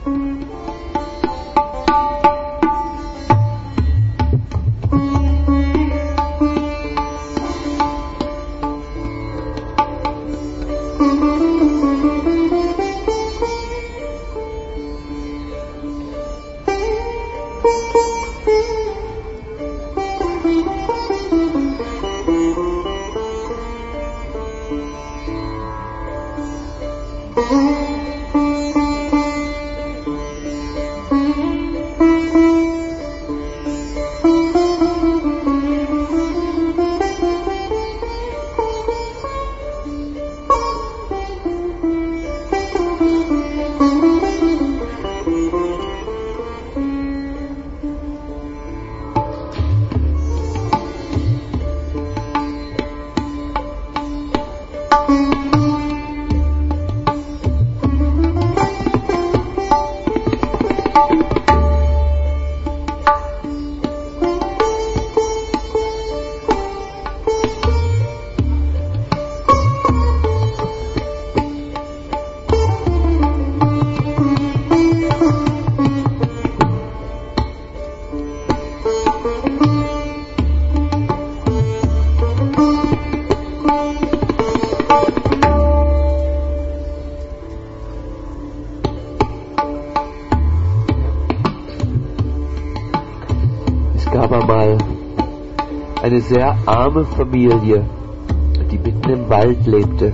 Eine sehr arme Familie, die mitten im Wald lebte.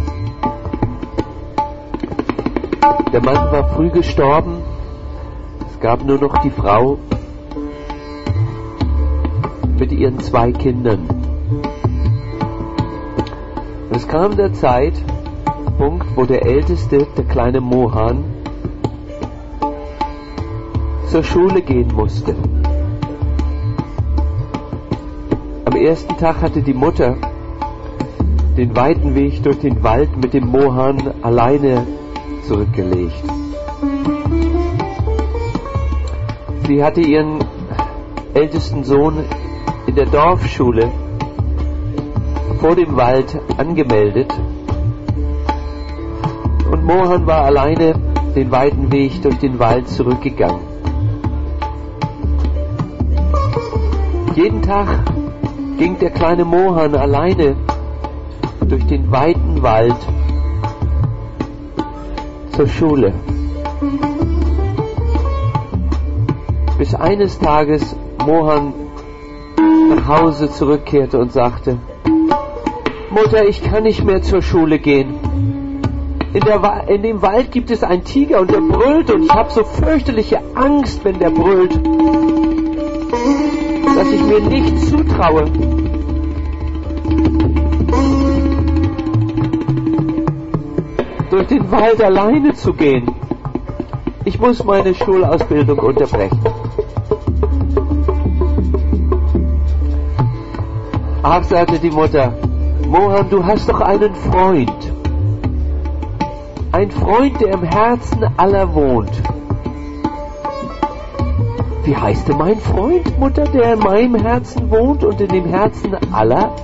Der Mann war früh gestorben, es gab nur noch die Frau mit ihren 2 Kindern. Und es kam der Zeitpunkt, wo der Älteste, der kleine Mohan, zur Schule gehen musste. Am ersten Tag hatte die Mutter den weiten Weg durch den Wald mit dem Mohan alleine zurückgelegt. Sie hatte ihren ältesten Sohn in der Dorfschule vor dem Wald angemeldet und Mohan war alleine den weiten Weg durch den Wald zurückgegangen. Jeden Tag ging der kleine Mohan alleine durch den weiten Wald zur Schule. Bis eines Tages Mohan nach Hause zurückkehrte und sagte: Mutter, ich kann nicht mehr zur Schule gehen. In dem Wald gibt es einen Tiger und der brüllt und ich habe so fürchterliche Angst, wenn der brüllt, dass ich mir nicht zutraue. Durch den Wald alleine zu gehen. Ich muss meine Schulausbildung unterbrechen. Ach, sagte die Mutter, Mohan, du hast doch einen Freund. Ein Freund, der im Herzen aller wohnt. Wie heißt denn mein Freund, Mutter, der in meinem Herzen wohnt und in dem Herzen aller?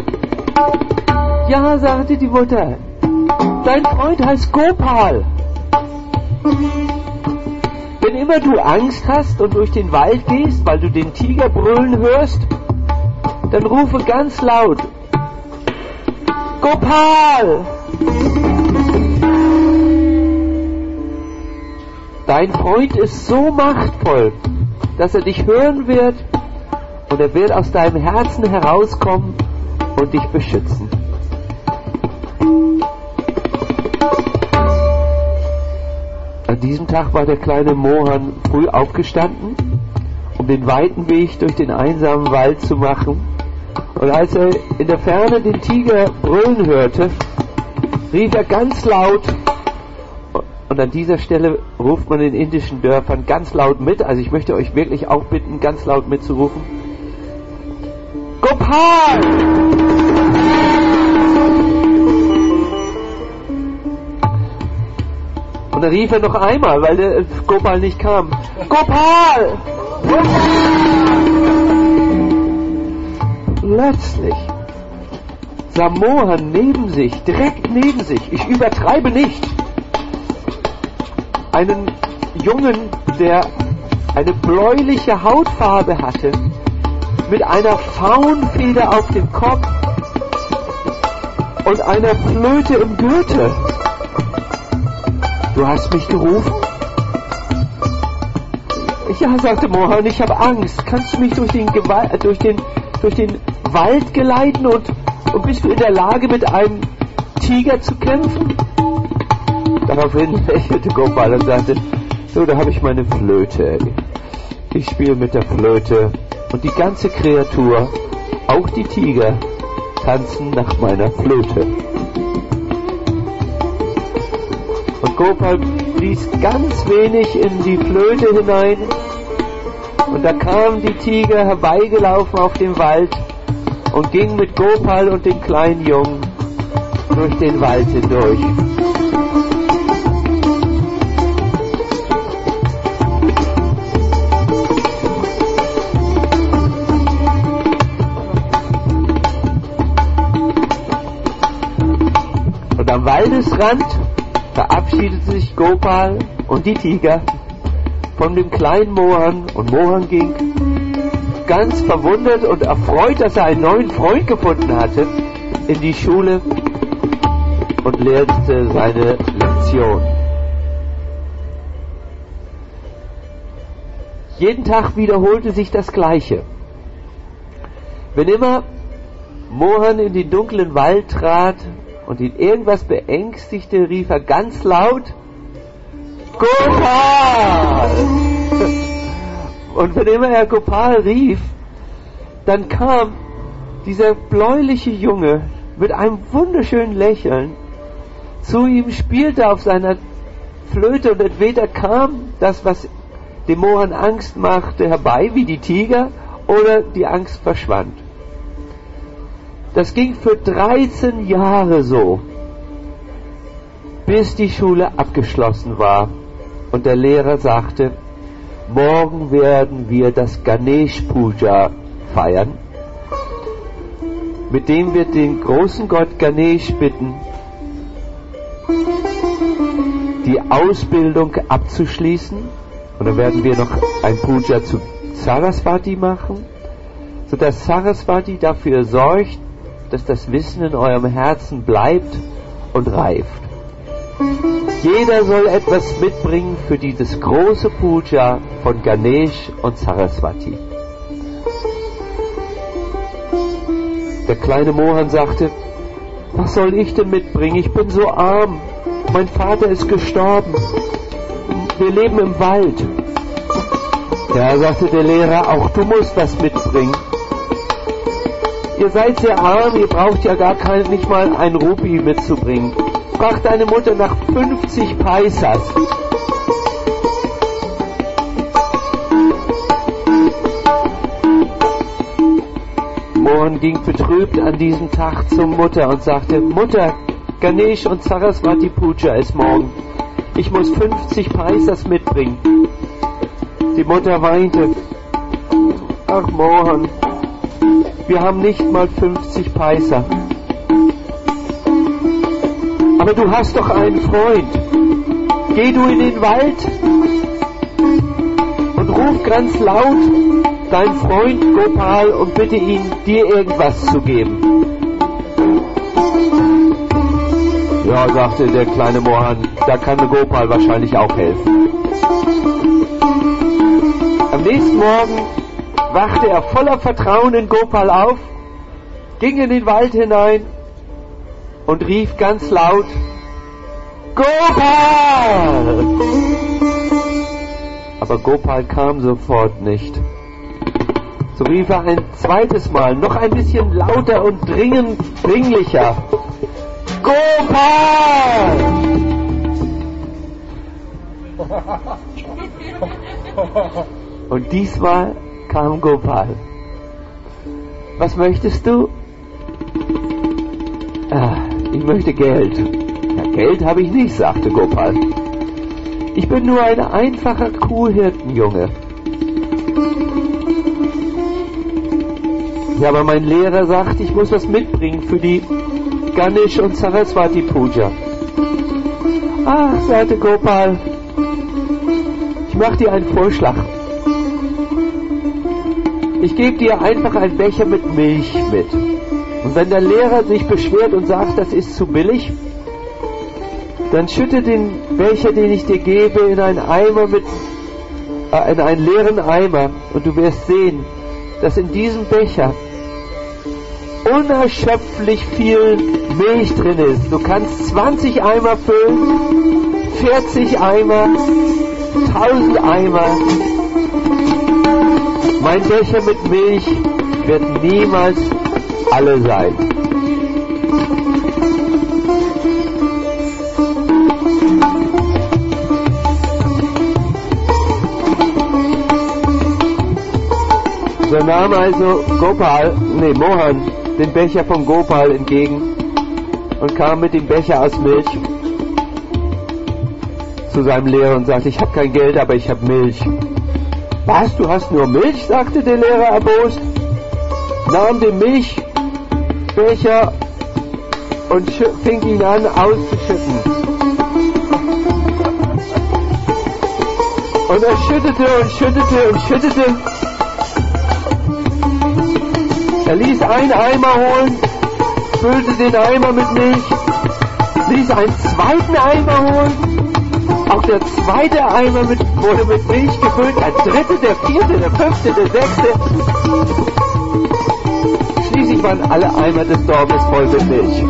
Ja, sagte die Mutter, dein Freund heißt Gopal. Wenn immer du Angst hast und durch den Wald gehst, weil du den Tiger brüllen hörst, dann rufe ganz laut: Gopal! Dein Freund ist so machtvoll, dass er dich hören wird und er wird aus deinem Herzen herauskommen und dich beschützen. An diesem Tag war der kleine Mohan früh aufgestanden, um den weiten Weg durch den einsamen Wald zu machen. Und als er in der Ferne den Tiger brüllen hörte, rief er ganz laut, und an dieser Stelle ruft man in indischen Dörfern ganz laut mit, also ich möchte euch wirklich auch bitten, ganz laut mitzurufen: Gopal! Und dann rief er noch einmal, weil der Gopal nicht kam: Gopal! Plötzlich sah Mohan neben sich, direkt neben sich, ich übertreibe nicht, einen Jungen, der eine bläuliche Hautfarbe hatte, mit einer Faunfeder auf dem Kopf und einer Flöte im Gürtel. Du hast mich gerufen? Ja, sagte Mohan, ich habe Angst. Kannst du mich durch den Wald geleiten und bist du in der Lage, mit einem Tiger zu kämpfen? Daraufhin lächelte Gopal und sagte, so, da habe ich meine Flöte. Ich spiele mit der Flöte und die ganze Kreatur, auch die Tiger, tanzen nach meiner Flöte. Und Gopal blies ganz wenig in die Flöte hinein und da kamen die Tiger herbeigelaufen auf den Wald und gingen mit Gopal und dem kleinen Jungen durch den Wald hindurch. Und am Waldesrand verabschiedete sich Gopal und die Tiger von dem kleinen Mohan und Mohan ging ganz verwundert und erfreut, dass er einen neuen Freund gefunden hatte, in die Schule und lehrte seine Lektion. Jeden Tag wiederholte sich das Gleiche. Wenn immer Mohan in den dunklen Wald trat und ihn irgendwas beängstigte, rief er ganz laut, Gopal! Und wenn immer er Gopal rief, dann kam dieser bläuliche Junge mit einem wunderschönen Lächeln zu ihm, spielte auf seiner Flöte und entweder kam das, was dem Mohan Angst machte, herbei, wie die Tiger, oder die Angst verschwand. Das ging für 13 Jahre so, bis die Schule abgeschlossen war und der Lehrer sagte, morgen werden wir das Ganesh Puja feiern, mit dem wir den großen Gott Ganesh bitten, die Ausbildung abzuschließen, und dann werden wir noch ein Puja zu Saraswati machen, sodass Saraswati dafür sorgt, dass das Wissen in eurem Herzen bleibt und reift. Jeder soll etwas mitbringen für dieses große Puja von Ganesh und Saraswati. Der kleine Mohan sagte, was soll ich denn mitbringen? Ich bin so arm. Mein Vater ist gestorben. Wir leben im Wald. Ja, sagte der Lehrer, auch du musst was mitbringen. Ihr seid sehr arm, ihr braucht ja nicht mal ein Rupie mitzubringen. Frag deine Mutter nach 50 Paisas. Mohan ging betrübt an diesem Tag zur Mutter und sagte, Mutter, Ganesh und Saraswati Puja ist morgen. Ich muss 50 Paisas mitbringen. Die Mutter weinte. Ach Mohan, wir haben nicht mal 50 Paisa. Aber du hast doch einen Freund. Geh du in den Wald und ruf ganz laut deinen Freund Gopal und bitte ihn, dir irgendwas zu geben. Ja, sagte der kleine Mohan, da kann mir Gopal wahrscheinlich auch helfen. Am nächsten Morgen wachte er voller Vertrauen in Gopal auf, ging in den Wald hinein und rief ganz laut, Gopal! Aber Gopal kam sofort nicht. So rief er ein zweites Mal, noch ein bisschen lauter und dringlicher, Gopal! Und diesmal kam Gopal. Was möchtest du? Ich möchte Geld. Ja, Geld habe ich nicht, sagte Gopal. Ich bin nur ein einfacher Kuhhirtenjunge. Ja, aber mein Lehrer sagt, ich muss was mitbringen für die Ganesh und Saraswati Puja. Ach, sagte Gopal, mache dir einen Vorschlag. Ich gebe dir einfach einen Becher mit Milch mit. Und wenn der Lehrer sich beschwert und sagt, das ist zu billig, dann schütte den Becher, den ich dir gebe, in einen Eimer in einen leeren Eimer, und du wirst sehen, dass in diesem Becher unerschöpflich viel Milch drin ist. Du kannst 20 Eimer füllen, 40 Eimer, 1000 Eimer. Mein Becher mit Milch wird niemals alle sein. So nahm also Mohan den Becher von Gopal entgegen und kam mit dem Becher aus Milch zu seinem Lehrer und sagte, ich habe kein Geld, aber ich habe Milch. Was, du hast nur Milch? Sagte der Lehrer erbost, nahm den Milchbecher und fing ihn an auszuschütten. Und er schüttete und schüttete und schüttete. Er ließ einen Eimer holen, füllte den Eimer mit Milch, ließ einen zweiten Eimer holen. Auch der zweite Eimer wurde mit Milch gefüllt, der dritte, der vierte, der fünfte, der sechste. Schließlich waren alle Eimer des Dorfes voll mit Milch.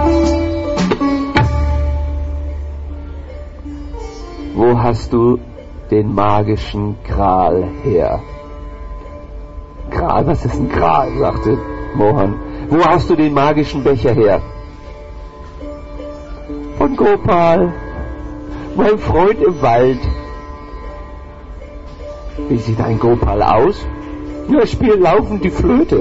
Wo hast du den magischen Gral her? Gral, was ist ein Gral? Sagte Mohan. Wo hast du den magischen Becher her? Von Gopal, mein Freund im Wald. Wie sieht ein Gopal aus? Er spielt laufend die Flöte.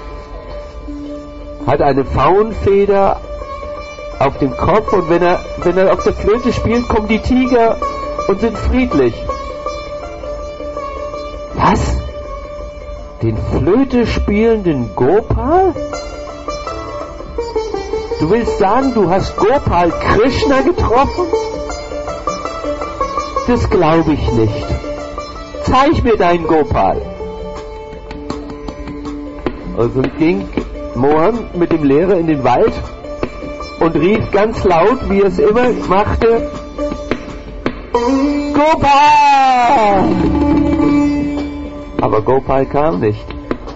Hat eine Faunfeder auf dem Kopf, und wenn er auf der Flöte spielt, kommen die Tiger und sind friedlich. Was? Den Flöte spielenden Gopal? Du willst sagen, du hast Gopal Krishna getroffen? Das glaube ich nicht. Zeig mir deinen Gopal. Also ging Mohan mit dem Lehrer in den Wald und rief ganz laut, wie er es immer machte, Gopal! Aber Gopal kam nicht.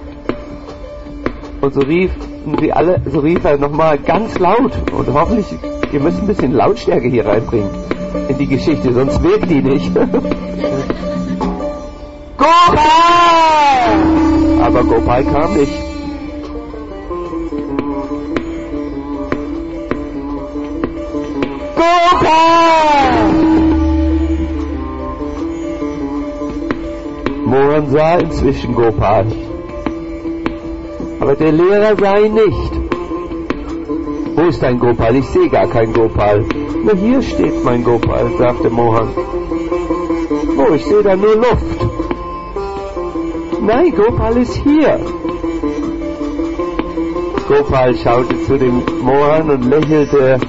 Und so rief er nochmal ganz laut. Und hoffentlich, ihr müsst ein bisschen Lautstärke hier reinbringen in die Geschichte, sonst wirkt die nicht. Gopal! Aber Gopal kam nicht. Gopal! Mohan sah inzwischen Gopal. Aber der Lehrer sah ihn nicht. Wo ist dein Gopal? Ich sehe gar kein Gopal. Na, hier steht mein Gopal, sagte Mohan. Oh, ich sehe da nur Luft. Nein, Gopal ist hier. Gopal schaute zu dem Mohan und lächelte.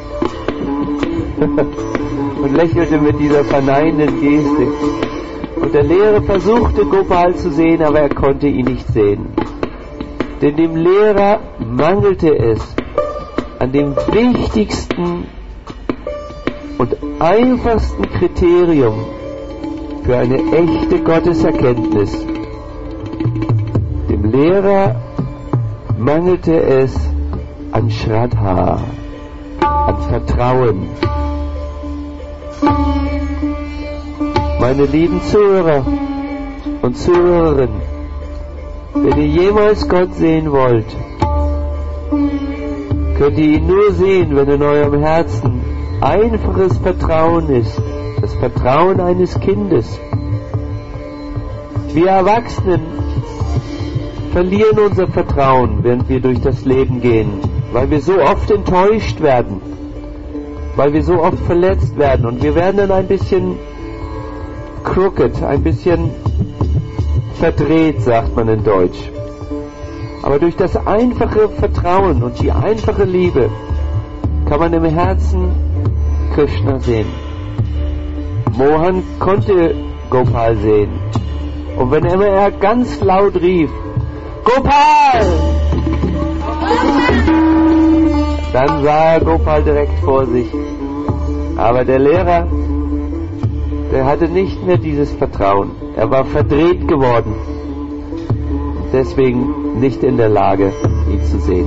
Und lächelte mit dieser verneinenden Geste. Und der Lehrer versuchte, Gopal zu sehen, aber er konnte ihn nicht sehen. Denn dem Lehrer mangelte es an dem wichtigsten und einfachsten Kriterium für eine echte Gotteserkenntnis. Dem Lehrer mangelte es an Shraddha, an Vertrauen. Meine lieben Zuhörer und Zuhörerinnen, wenn ihr jemals Gott sehen wollt, könnt ihr ihn nur sehen, wenn in eurem Herzen einfaches Vertrauen ist, das Vertrauen eines Kindes. Wir Erwachsenen verlieren unser Vertrauen, während wir durch das Leben gehen, weil wir so oft enttäuscht werden, weil wir so oft verletzt werden, und wir werden dann ein bisschen crooked, ein bisschen verdreht, sagt man in Deutsch. Aber durch das einfache Vertrauen und die einfache Liebe kann man im Herzen Krishna sehen. Mohan konnte Gopal sehen. Und wenn immer er ganz laut rief, Gopal! Dann sah er Gopal direkt vor sich. Aber der Lehrer, der hatte nicht mehr dieses Vertrauen. Er war verdreht geworden. Deswegen nicht in der Lage, ihn zu sehen.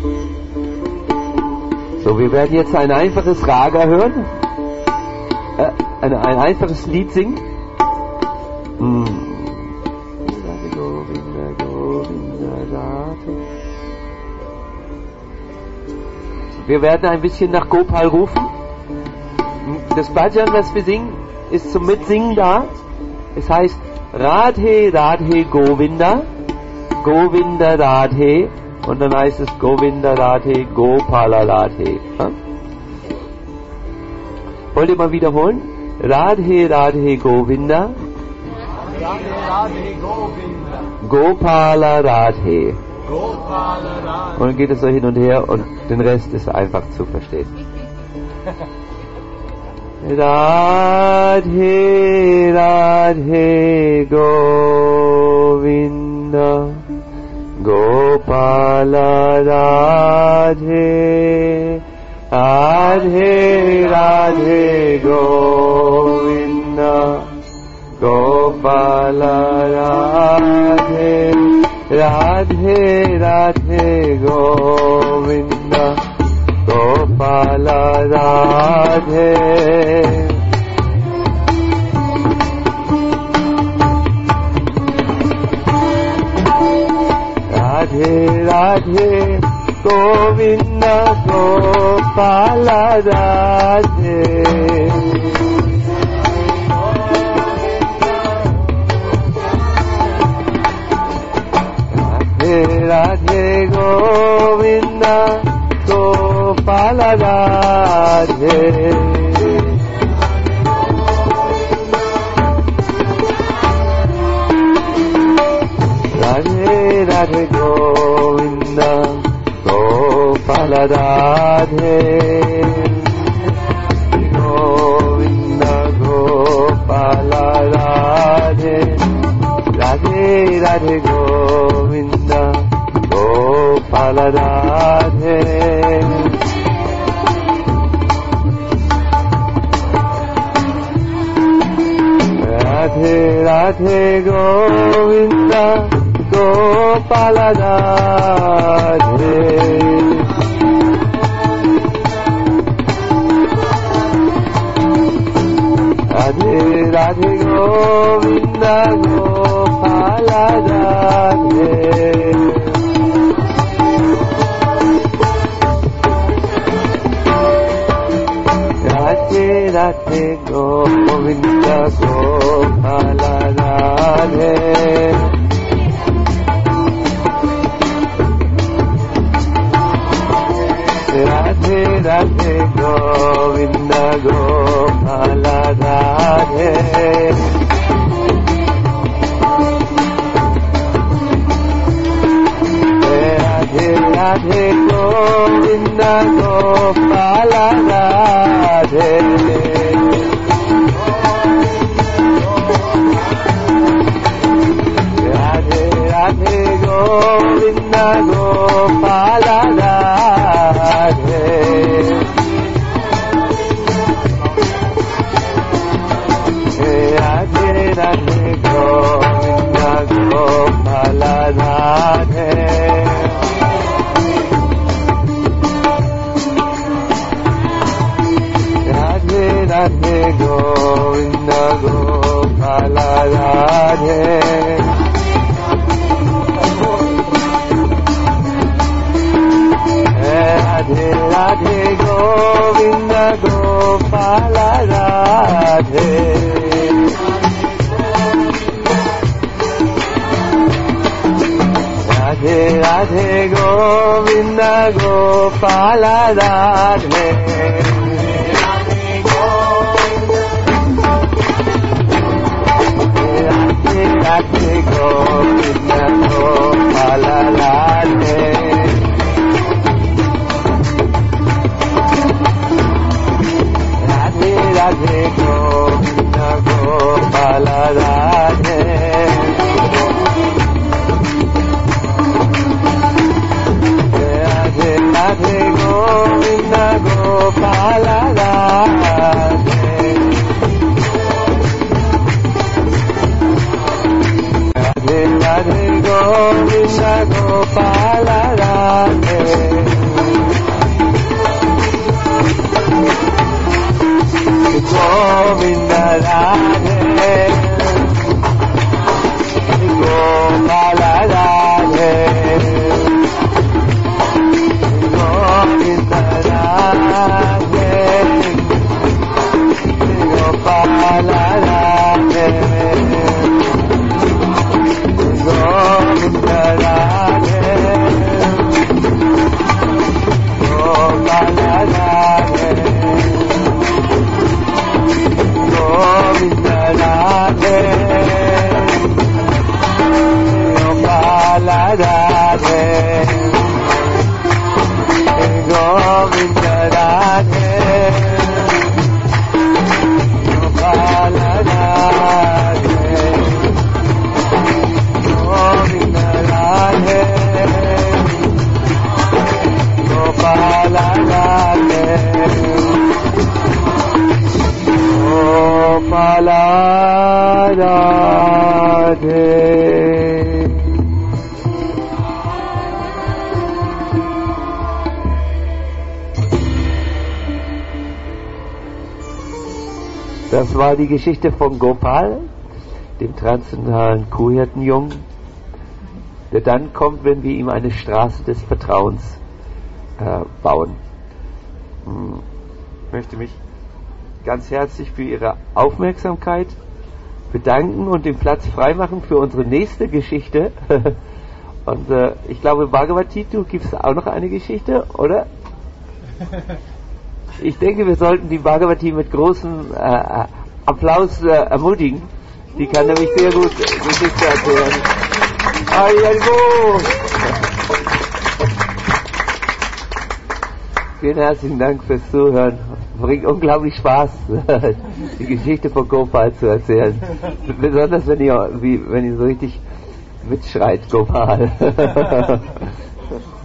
So, wir werden jetzt ein einfaches Raga hören. Ein einfaches Lied singen. Wir werden ein bisschen nach Gopal rufen. Das Bhajan, was wir singen, ist zum Mitsingen da. Es heißt Radhe Radhe Govinda, Govinda Radhe, und dann heißt es Govinda Radhe Gopala Radhe. Wollt ihr mal wiederholen? Radhe Radhe Govinda, Radhe Radhe Govinda, Gopala Radhe. Gopala Radhe. Und dann geht es so hin und her und den Rest ist einfach zu verstehen. Radhe Radhe Govinda, Gopala Radhe, Radhe Radhe Govinda, Gopala Radhe, Radhe Radhe Govinda, Gopala Radhe. Radhe Radhe Govinda, Gopala Radhe. Radhe Govinda, Gopala Radhe. Radhe Radhe Govinda, Gopala Radhe. Govinda Gopala Radhe. Radhe Radhe Govinda, Gopala Radhe. Radhe Radhe Govinda, Gopala Radhe. Radhe Radhe Govinda, Gopala Radhe. Radhe Radhe Govinda, Gopala Radhe. Radhe Radhe Govinda, Gopala Radhe. Radhe Radhe Govinda, Gopala Radhe. Radhe Radhe Govinda, Gopala Radhe. Radhe Radhe Govinda, Gopala Radhe. Radhe Radhe Govinda, Gopala Radhe. Radhe Radhe Govinda, Gopala Radhe. Radhe Radhe Govinda, Gopala Radhe. Radhe Radhe Govinda, Gopala Radhe. Radhe Radhe Govinda, Gopala Gopala Radhe Govinda Radhe Gopala Radhe Govinda Radhe Gopala Radhe Govinda Radhe Gopala Radhe Govinda Radhe Gopala Radhe Govinda Radhe Gopala Radhe Govinda Radhe Gopala Radhe Gopala Radhe. Das war die Geschichte von Gopal, dem transzendentalen Kuhhirtenjungen, der dann kommt, wenn wir ihm eine Straße des Vertrauens bauen. Ich möchte mich ganz herzlich für Ihre Aufmerksamkeit bedanken und den Platz freimachen für unsere nächste Geschichte. Und ich glaube, Bhagavati, du gibst auch noch eine Geschichte, oder? Ich denke, wir sollten die Bhagavati mit großem Applaus ermutigen. Die kann nämlich sehr gut Geschichte erzählen. Vielen herzlichen Dank fürs Zuhören. Bringt unglaublich Spaß, die Geschichte von Gopal zu erzählen. Besonders wenn ihr so richtig mitschreit, Gopal.